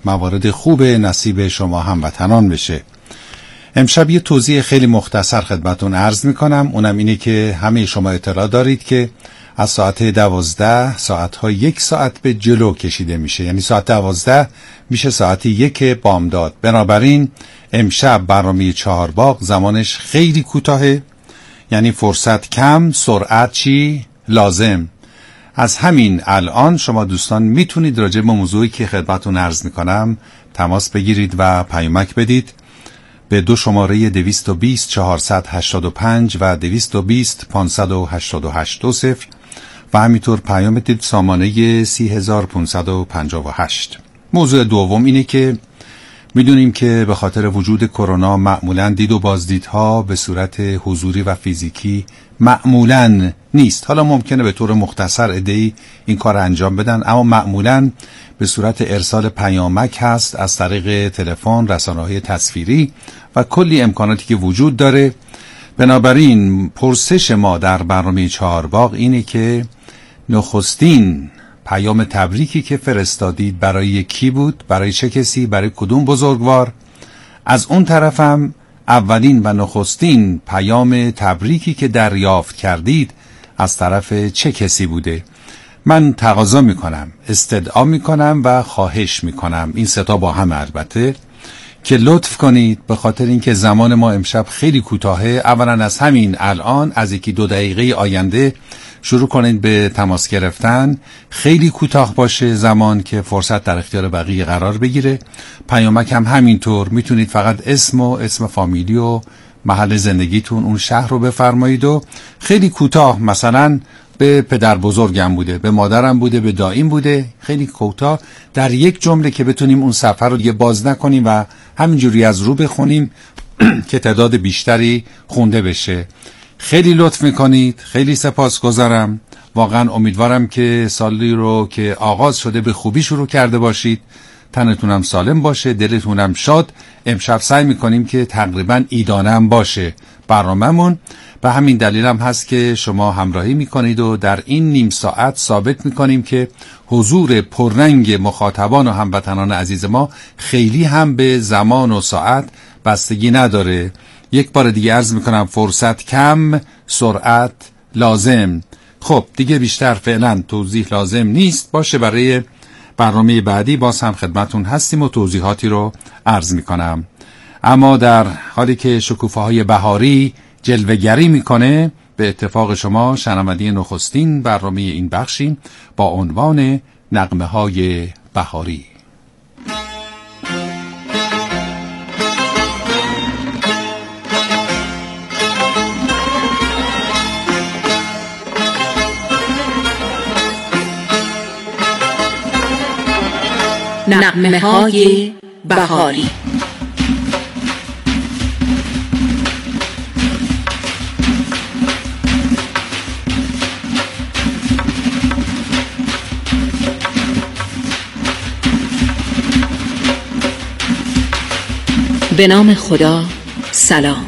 موارد خوب نصیب شما هموطنان بشه. امشب یه توضیح خیلی مختصر خدمتون عرض میکنم. اونم اینه که همه شما اطلاع دارید که از ساعت 12 ساعتها 1 ساعت به جلو کشیده میشه، یعنی ساعت 12 میشه ساعت 1 بامداد. بنابراین امشب برنامه چهارباغ زمانش خیلی کوتاهه، یعنی فرصت کم، سرعت چی؟ لازم. از همین الان شما دوستان میتونید راجع به موضوعی که خدمتون عرض میکنم تماس بگیرید و پیامک بدید به 2 شماره 220 485 و 220 588 و همینطور پیام بدید سامانه 30558. موضوع دوم اینه که میدونیم که به خاطر وجود کرونا معمولاً دید و بازدیدها به صورت حضوری و فیزیکی معمولاً نیست. حالا ممکنه به طور مختصر عده‌ای این کار انجام بدن، اما معمولاً به صورت ارسال پیامک هست از طریق تلفن، رسانه‌های تصویری و کلی امکاناتی که وجود داره. بنابراین پرسش ما در برنامه چهارباغ اینه که نخستین پیام تبریکی که فرستادید برای کی بود؟ برای چه کسی؟ برای کدوم بزرگوار؟ از اون طرفم اولین و نخستین پیام تبریکی که دریافت کردید از طرف چه کسی بوده؟ من تقاضا میکنم، استدعا میکنم و خواهش میکنم، این ستا با هم البته، که لطف کنید به خاطر اینکه زمان ما امشب خیلی کوتاهه، اولا از همین الان از 1-2 دقیقه آینده شروع کنید به تماس گرفتن. خیلی کوتاه باشه زمان که فرصت در اختیار بقیه قرار بگیره. پیامک هم همینطور، میتونید فقط اسم فامیلی و محل زندگیتون، اون شهر رو بفرمایید و خیلی کوتاه، مثلا به پدر بزرگم بوده، به مادرم بوده، به داییم بوده، خیلی کوتاه در یک جمله که بتونیم اون صفحه رو دیگه باز نکنیم و همینجوری از رو بخونیم که تعداد بیشتری خونده بشه. خیلی لطف میکنید، خیلی سپاسگزارم. واقعا امیدوارم که سالی رو که آغاز شده به خوبی شروع کرده باشید، تنتونم سالم باشه، دلتونم شاد. امشب سعی میکنیم که تقریبا عیدانه هم باشه برنامه‌مون، به همین دلیل هم هست که شما همراهی میکنید و در این نیم ساعت ثابت میکنیم که حضور پررنگ مخاطبان و هموطنان عزیز ما خیلی هم به زمان و ساعت بستگی نداره. یک بار دیگه عرض میکنم فرصت کم، سرعت لازم. خب دیگه بیشتر فعلا توضیح لازم نیست، باشه برای برنامه بعدی باز هم خدمتون هستیم و توضیحاتی رو عرض میکنم. اما در حالی که شکوفه‌های بهاری جلوه‌گری میکنه، به اتفاق شما شنونده نخستین برنامه این بخشیم با عنوان نغمه‌های بهاری. نغمه‌های بهاری. به نام خدا، سلام.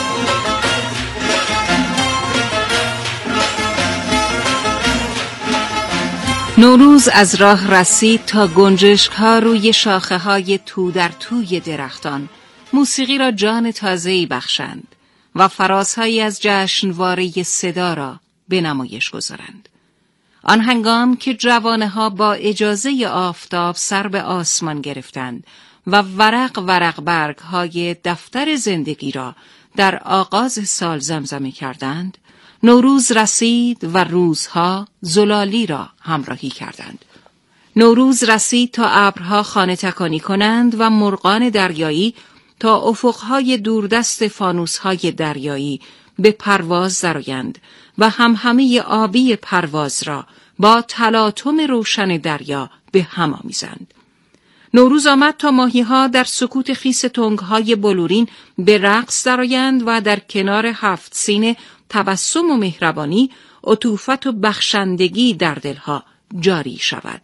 نوروز از راه رسید تا گنجشک‌ها روی شاخه‌های تو در توی درختان موسیقی را جان تازه‌ای بخشند و فرازهایی از جشنواره صدا را به نمایش گذارند. آن هنگام که جوانه‌ها با اجازه آفتاب سر به آسمان گرفتند و ورق برگ‌های دفتر زندگی را در آغاز سال زمزمه کردند، نوروز رسید و روزها زلالی را همراهی کردند. نوروز رسید تا ابرها خانه تکانی کنند و مرغان دریایی تا افقهای دوردست فانوسهای دریایی به پرواز درآیند و همهمه آبی پرواز را با تلاطم روشن دریا به هم آمیزند. نوروز آمد تا ماهی‌ها در سکوت خیس تنگ‌های بلورین به رقص درآیند و در کنار 7 سین تبسم و مهربانی عطوفت و بخشندگی در دلها جاری شود.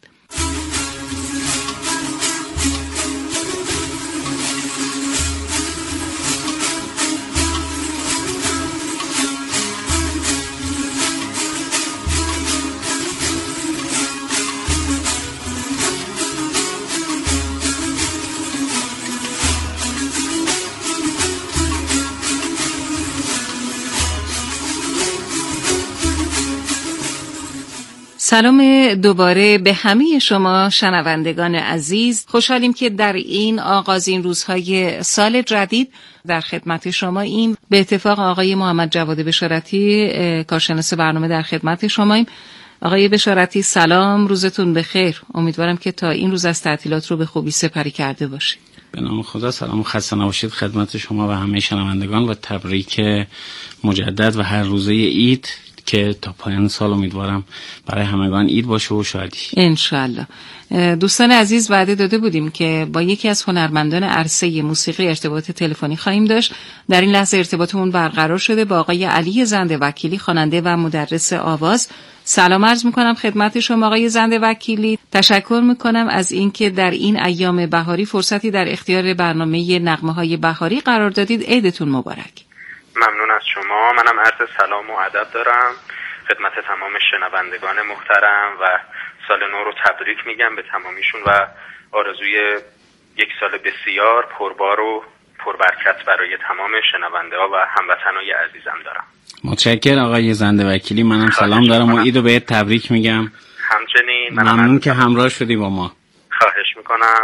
سلام دوباره به همه شما شنوندگان عزیز. خوشحالیم که در این آغازین روزهای سال جدید در خدمت شما ایم. به اتفاق آقای محمد جواد بشارتی کارشناس برنامه در خدمت شماییم. آقای بشارتی سلام، روزتون بخیر. امیدوارم که تا این روز از تعطیلات رو به خوبی سپری کرده باشید. به نام خدا، سلام و خسته نباشید خدمت شما و همه شنوندگان و تبریک مجدد و هر روزه عید که تا پایان سال امیدوارم برای همگان عید باشه و شادی انشالله. دوستان عزیز وعده داده بودیم که با یکی از هنرمندان عرصه موسیقی ارتباط تلفنی خواهیم داشت. در این لحظه ارتباطمون برقرار شده با آقای علی زنده وکیلی، خواننده و مدرس آواز. سلام عرض میکنم خدمت شما آقای زنده وکیلی. تشکر میکنم از اینکه در این ایام بهاری فرصتی در اختیار برنامه نغمه‌های بهاری قرار دادید. عیدتون مبارک. ممنون از شما. منم عرض سلام و ادب دارم خدمت تمام شنوندگان محترم و سال نو رو تبریک میگم به تمامیشون و آرزوی یک سال بسیار پربار و پربرکت برای تمام شنونده ها و هموطنای عزیزم دارم. متشکرم آقای زنده وکیلی. منم سلام دارم و عید رو بهت تبریک میگم. همچنین ممنون که همراه شدی با ما. خواهش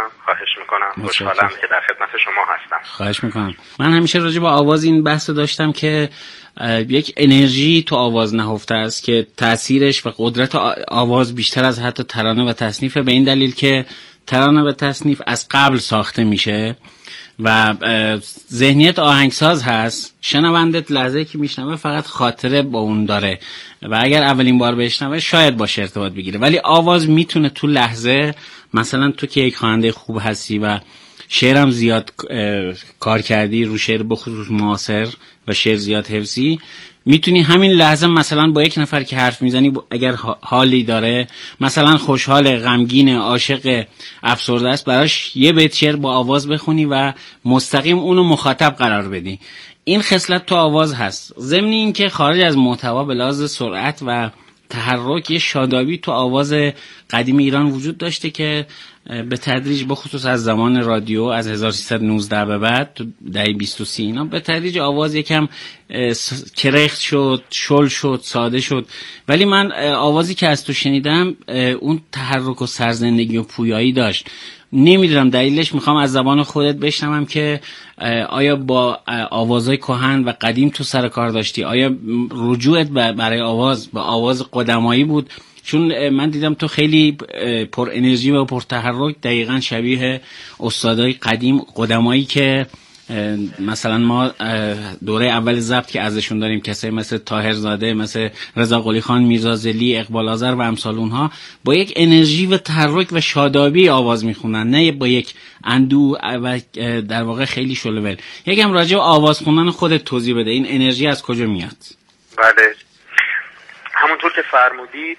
میکنم. خوشحالم که در خدمت شما هستم. خواهش میکنم. من همیشه راجع به آواز این بحث داشتم که یک انرژی تو آواز نهفته است که تأثیرش و قدرت آواز بیشتر از حتی ترانه و تصنیف، به این دلیل که ترانه و تصنیف از قبل ساخته میشه و ذهنیت آهنگساز هست. شنونده لحظه که میشنوه فقط خاطره با اون داره و اگر اولین بار بشنوه شاید باشه ارتباط بگیره، ولی آواز میتونه تو لحظه، مثلا تو که یک خواننده خوب هستی و شعرم زیاد کار کردی، رو شعر بخصوص معاصر و شعر زیاد حفظی، میتونی همین لحظه مثلا با یک نفر که حرف میزنی اگر حالی داره، مثلا خوشحال، غمگین، عاشق، افسرده است، براش یه بیت شعر با آواز بخونی و مستقیم اونو مخاطب قرار بدی. این خصلت تو آواز هست. ضمن این که خارج از محتوا به لحاظ سرعت و تحرک یه شادابی تو آواز قدیم ایران وجود داشته که به تدریج بخصوص از زمان رادیو از 1319 به بعد تو دهه 20 اینا به تدریج آواز یکم کرخت شد، شل شد، ساده شد، ولی من آوازی که از تو شنیدم اون تحرک و سرزندگی و پویایی داشت. نمیدونم دلیلش، میخوام از زبان خودت بشنوم که آیا با آوازهای کهن و قدیم تو سر کار داشتی؟ آیا رجوعت برای آواز به آواز قدمایی بود؟ چون من دیدم تو خیلی پر انرژی و پر تحرک، دقیقاً شبیه استادای قدیم قدمایی که مثلا ما دوره اول ضبط که ازشون داریم، کسایی مثل طاهرزاده، مثل رضا قلی خان میرزازلی، اقبال آذر و امثال اونها، با یک انرژی و تحرک و شادابی آواز میخونن، نه با یک اندوه و در واقع خیلی شلول. یکم راجع به آواز خوندن خودت توضیح بده، این انرژی از کجا میاد؟ بله، همونطور که فرمودید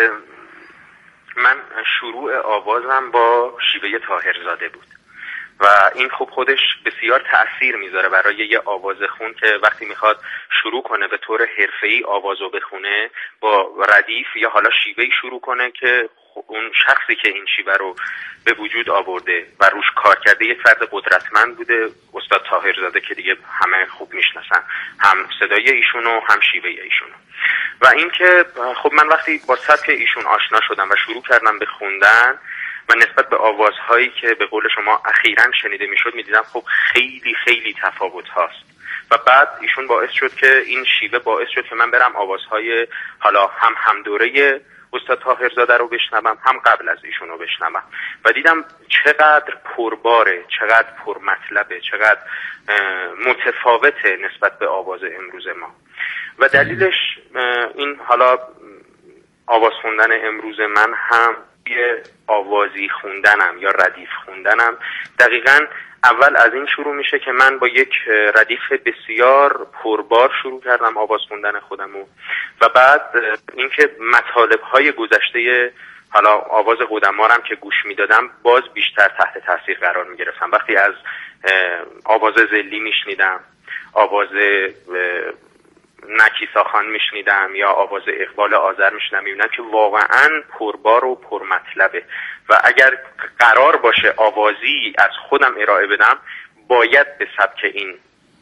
من شروع آوازم با شیوه طاهرزاده بود و این خب خودش بسیار تأثیر میذاره برای یه آوازخون که وقتی میخواد شروع کنه به طور حرفه‌ای آوازو بخونه، با ردیف یا حالا شیوهی شروع کنه که اون شخصی که این شیوه رو به وجود آورده و روش کار کرده یک فرد قدرتمند بوده، استاد طاهرزاده که دیگه همه خوب میشناسن، هم صدای ایشونو هم شیوه ایشونو. و اینکه خب من وقتی با سبک ایشون آشنا شدم و شروع کردم به خوندن و نسبت به آوازهایی که به قول شما اخیراً شنیده میشد میدیدم خب خیلی خیلی تفاوت هاست و بعد ایشون باعث شد که این شیوه باعث شد که من برم آوازهای حالا هم دوره استاد طاهرزاده رو بشنوم، هم قبل از ایشون رو بشنوم و دیدم چقدر پرباره، چقدر پرمطلبه، چقدر متفاوته نسبت به آواز امروز ما. و دلیلش این حالا آواز خوندن امروز من هم یه آوازی خوندنم یا ردیف خوندنم دقیقاً اول از این شروع میشه که من با یک ردیف بسیار پربار شروع کردم آواز خوندن خودمو و بعد اینکه مطالب‌های گذشته حالا آواز قدما رو هم که گوش میدادم باز بیشتر تحت تاثیر قرار میگرفتم. وقتی از آواز زلی میشنیدم، آواز نکیسا خان میشنیدم یا آواز اقبال آذر میشنیدم، میبینم که واقعا پربار و پرمطلبه و اگر قرار باشه آوازی از خودم ارائه بدم باید به سبک این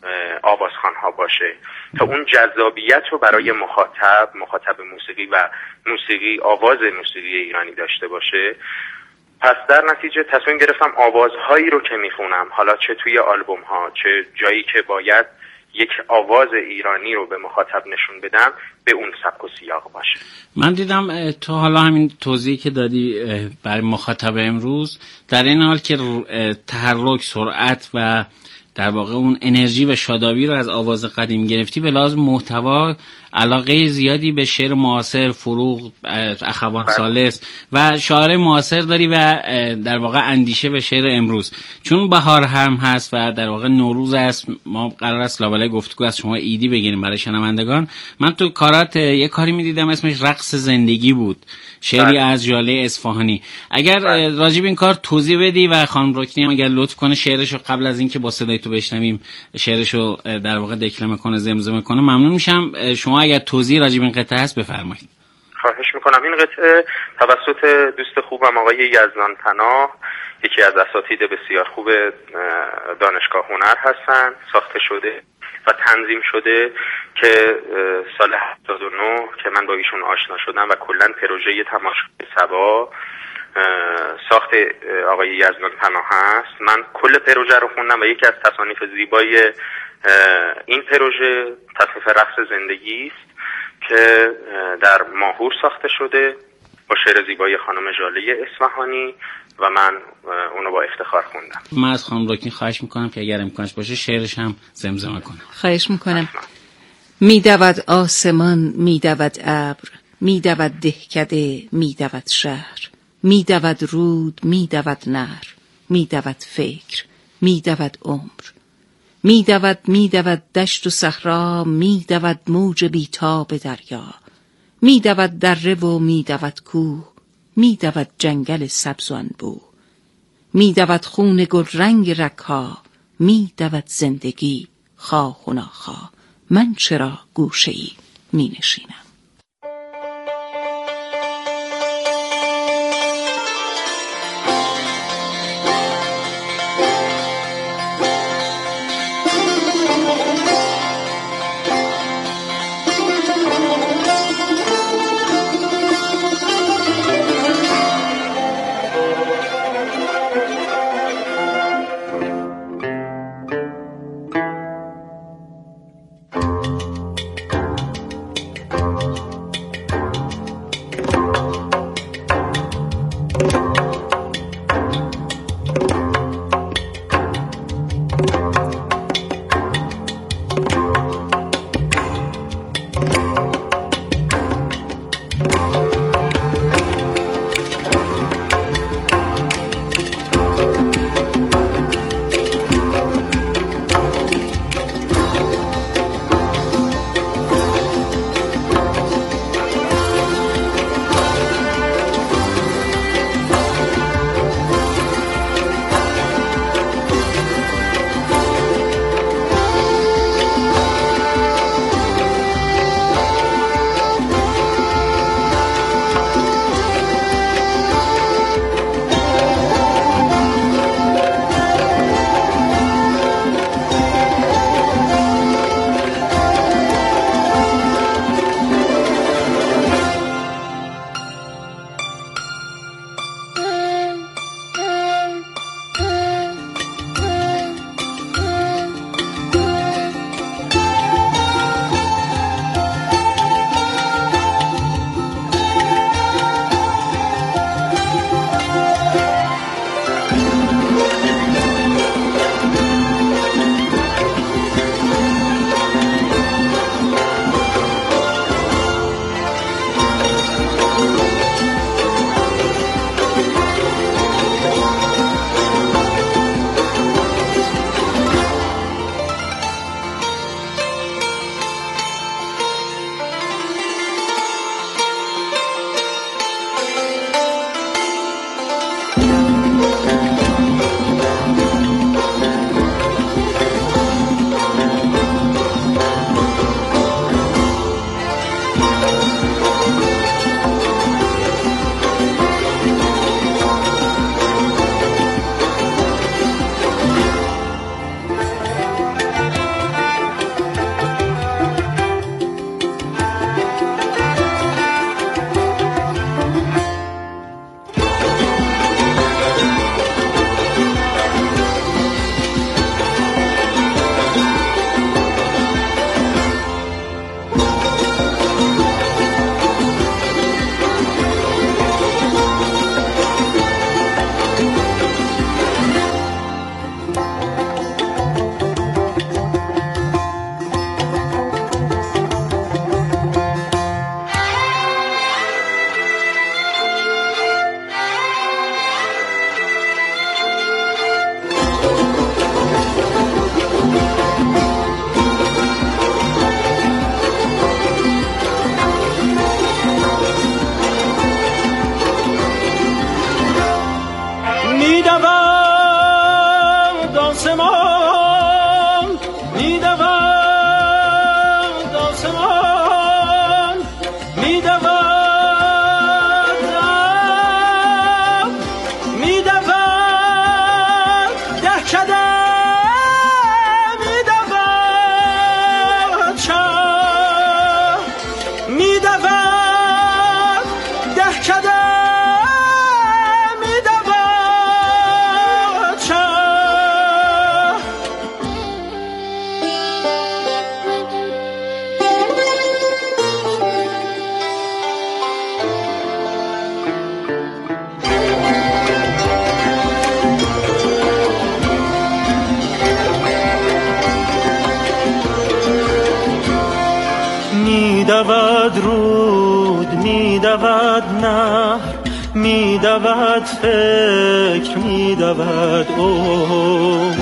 آوازخوان‌ها باشه تا اون جذابیت رو برای مخاطب موسیقی و آواز موسیقی ایرانی داشته باشه. پس در نتیجه تصمیم گرفتم آوازهایی رو که میخونم، حالا چه توی آلبوم ها چه جایی که باید یک آواز ایرانی رو به مخاطب نشون بدم، به اون سبک و سیاق باشه. من دیدم تو حالا همین توضیحی که دادی برای مخاطب امروز، در این حال که تحرک، سرعت و در واقع اون انرژی و شادابی رو از آواز قدیم گرفتی، به لحاظ محتوا علاقه زیادی به شعر معاصر، فروغ، اخوان ثالث و شاعر معاصر داری و در واقع اندیشه به شعر امروز. چون بهار هم هست و در واقع نوروز است، ما قرار است لابلای گفتگو از شما ایدی بگیریم برای شنوندگان. من تو کارات یه کاری می‌دیدم اسمش رقص زندگی بود، شعری از ژاله اصفهانی. اگر راجب این کار توضیح بدی و خانم رکنی هم اگر لطف کنه شعرشو قبل از اینکه با صدای تو بشنویم شعرشو در واقع دکلمه کنه، زمزمه کنه، ممنون میشم. شما اگر توضیح راجب این قطعه هست بفرمایید. خواهش میکنم. این قطعه توسط دوست خوبم آقای یزدان پناه، یکی از اساتید بسیار خوب دانشگاه هنر هستن، ساخته شده و تنظیم شده که سال 79 که من با ایشون آشنا شدم و کلا پروژه تماشای صبا ساخت آقای یزدان پناه هست. من کل پروژه رو خوندم و یکی از تصانیف زیبای این پروژه تصنیف رقص زندگی است که در ماهور ساخته شده با شعر زیبای خانم ژاله اصفهانی و من اونو با افتخار خوندم. من از خانم رکنی خواهش میکنم که اگر امکانش باشه شعرش هم زمزمه کنم. خواهش میکنم. میدود آسمان، میدود ابر، میدود دهکده، میدود شهر، میدود رود، میدود نهر، میدود فکر، میدود عمر، میدود دشت و صحرا، میدود موج بیتاب دریا، میدود دره و میدود کوه، میدود جنگل سبز و انبوه، میدود خون گل رنگ رگ‌ها، میدود زندگی خواه و ناخواه. من چرا گوشه‌ای می نشینم؟ میدود رود، میدود نهر، میدود فکر، میدود او.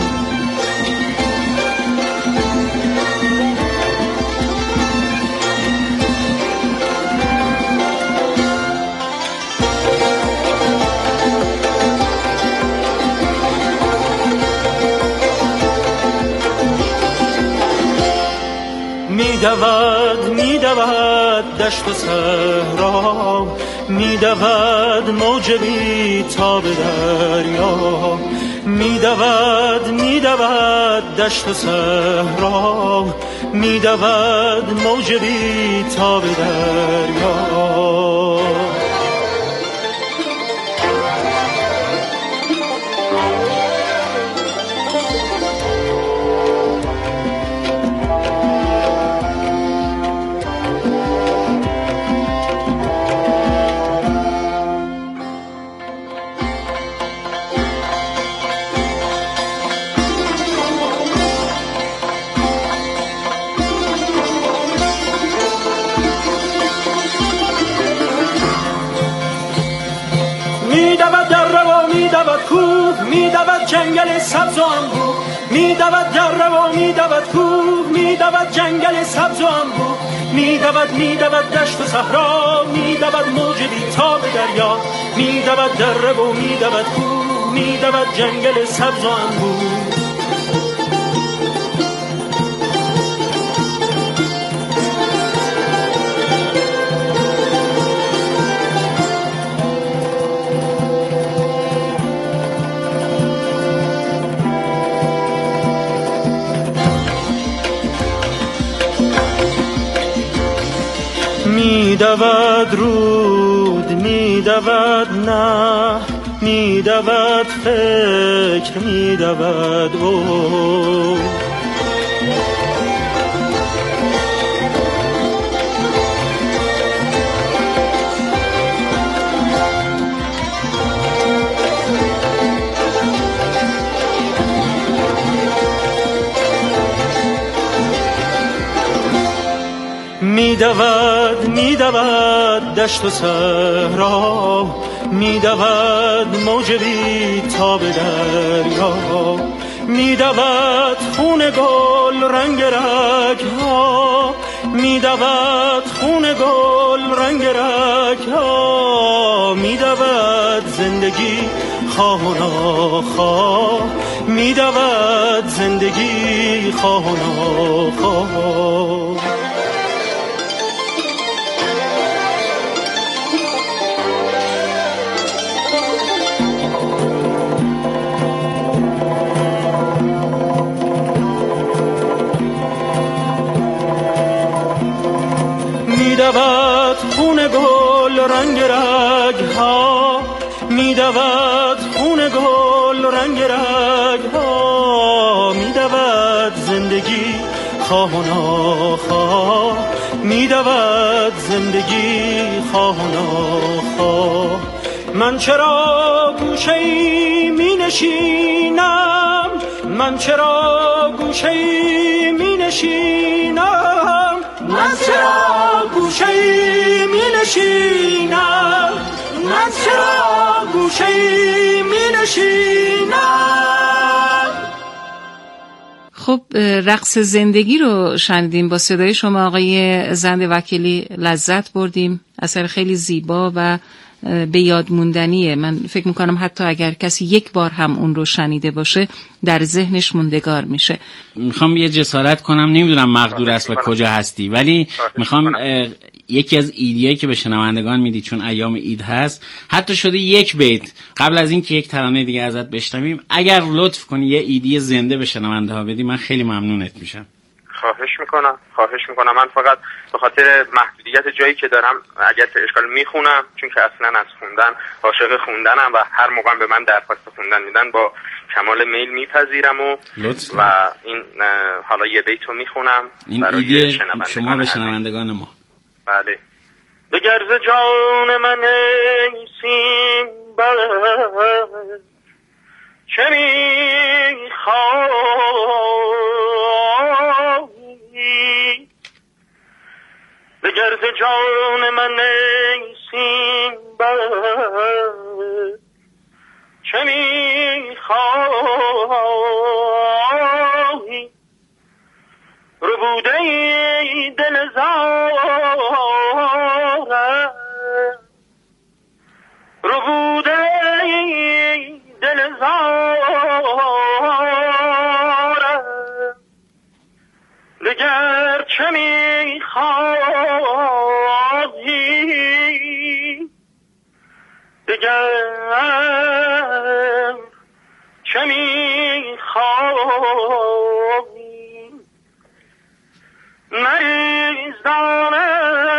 میدود میدود دشت و صحرا، میدود موج بی تاب دریا. میدود میدود دشت و صحرا، میدود موج بی تاب دریا. میدود جنگل سبز و انبوه، میدود دره و میدود کوه، میدود جنگل سبز و انبوه، میدود دشت و صحرا، میدود موج بی تاب دریا. میدود دره و میدود کوه، میدود جنگل سبز و انبوه. میدود رود، میدود نهر، میدود فکر، میدود او. میدود میدود دشت و صحرا، میدود موج بی تاب دریا. میدود خون گل رنگ رگ‌ها، میدود خون گل رنگ رگ‌ها. میدود زندگی خواه و ناخواه، میدود زندگی خواه و ناخواه. میدود خون گل رنگ رگ‌ها، میدود خون گل رنگ رگ‌ها. میدود زندگی خواه و ناخواه، میدود زندگی خواه و ناخواه. من چرا گوشه‌ای می نشینم، من چرا گوشه‌ای می نشینم، من چرا گوشه‌ای می نشینم، من چرا گوشه‌ای می نشینم. خب رقص زندگی رو شنیدیم با صدای شما آقای زند وکیلی، لذت بردیم. اثر خیلی زیبا و به یاد موندنیه. من فکر میکنم حتی اگر کسی یک بار هم اون رو شنیده باشه در ذهنش موندگار میشه. میخوام یه جسارت کنم، نمیدونم مقدور است و کجا هستی، ولی میخوام یکی از ایدیایی که به شنوندگان میدی، چون ایام عید هست، حتی شده یک بیت قبل از این که یک ترانه دیگه ازت بشنویم، اگر لطف کنی یه ایدی زنده به شنونده ها بدی من خیلی ممنونت میشم. خواهش میکنم. من فقط به خاطر محدودیت جایی که دارم اگر که اشکال میخونم، چون که اصلا از خوندن عاشق خوندنم و هر موقع به من درخواست خوندن میدن با کمال میل میپذیرم و این حالا یه بیتو میخونم این ایده شما به شنوندگان ما. بله. بگرز جان من سیم بله چه میخوایی، بگرز چه می‌خواهی دگر چه می‌خواهی مریز دانه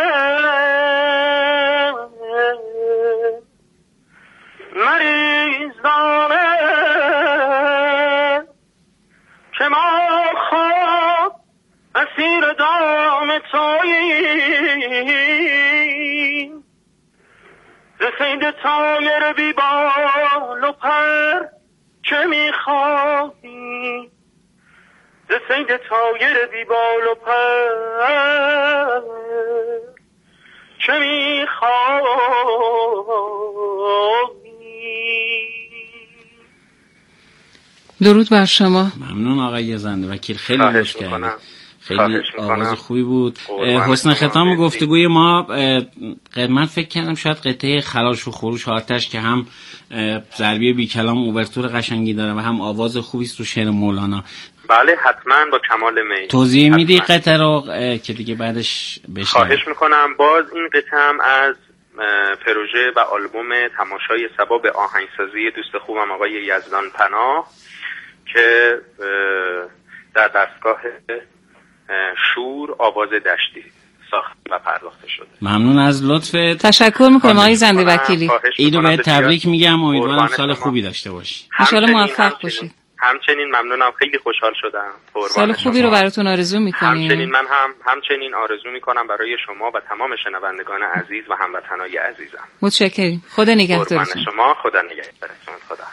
مریز دانه که ما خواب اسیر دام توییم ز صید طایر بی بال و پر چه میخواهی ز صید طایر بی بال و پر چه میخواهی. درود بر شما. ممنون آقای زنده وکیل، خیلی لطف کردید، خیلی آواز خوبی بود. حسن ختام گفتگوی ما من فکر کردم شاید قطعه خلاش و خروش آتش که هم ضربی بی کلام اوورتور قشنگی داره و هم آواز خوبی است رو شعر مولانا. بله حتما با کمال میل. توضیح میدی قطعه رو که دیگه بعدش بشنویم؟ خواهش میکنم. باز این قطعه هم از پروژه و آلبوم تماشای صبا به آهنگسازی دوست خوبم آقای یزدان پناه که در دستگاه شور آواز دشتی ساخت و پرداخته شده. ممنون از لطف. تشکر میکنم آقای زنده وکیلی. اینو به تبریک میگم، امیدوارم سال خوبی داشته باشی. ان شاء الله موفق باشید. همچنین ممنونم، خیلی خوشحال شدم. سال خوبی رو براتون آرزو میکنیم. همچنین من همچنین آرزو میکنم برای شما و تمام شنوندگان عزیز و هموطنای عزیزم. متشکرم. خدا نگهدارتون. شما خدا نگهدارتون. خدا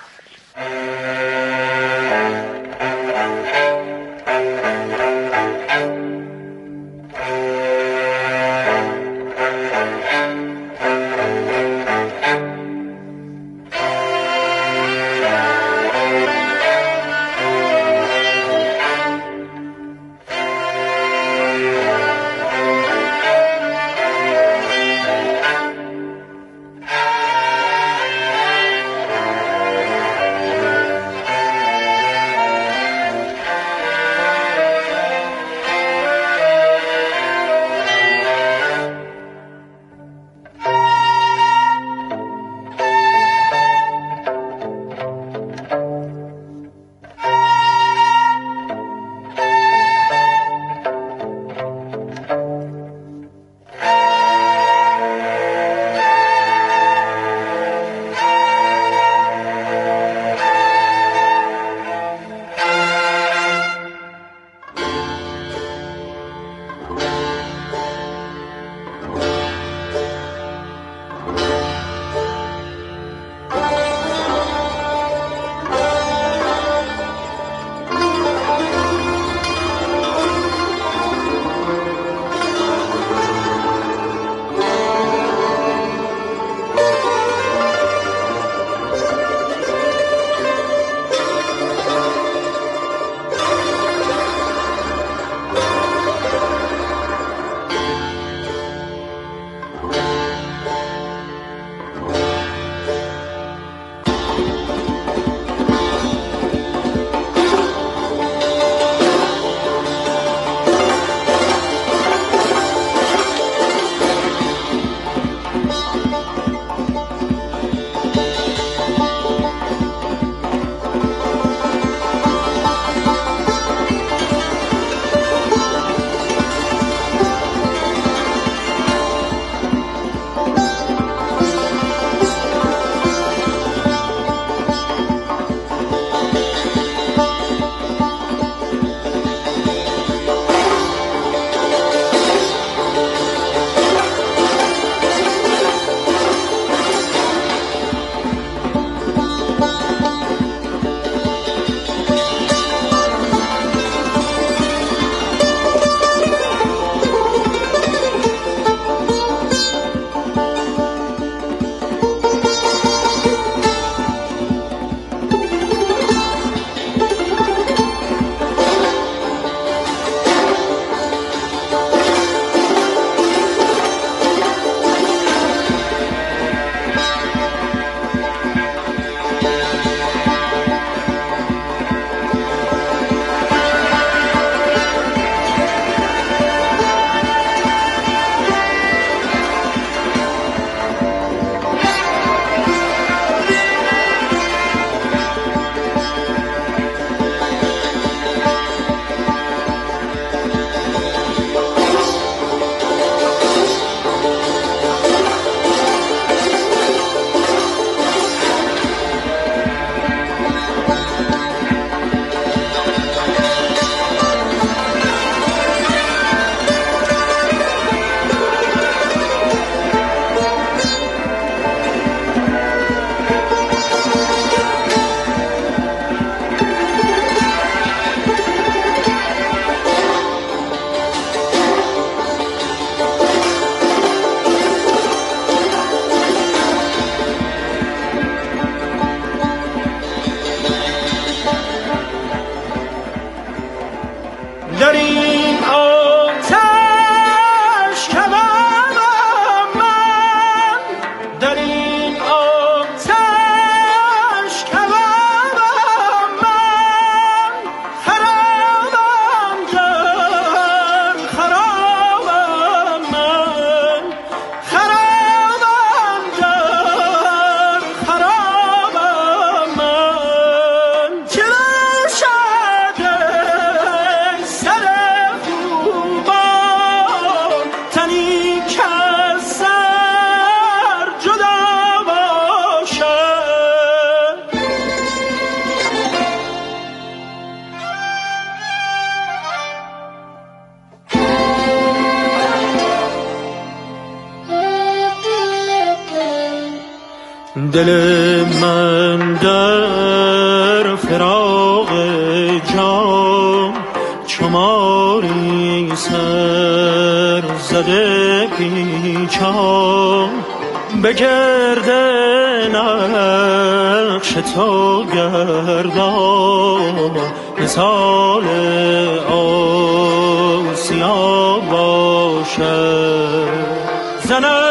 دل من در فراق جام چماری سر زده پیچام به گرد نقش تو گردان مثال آسیا باشد زنم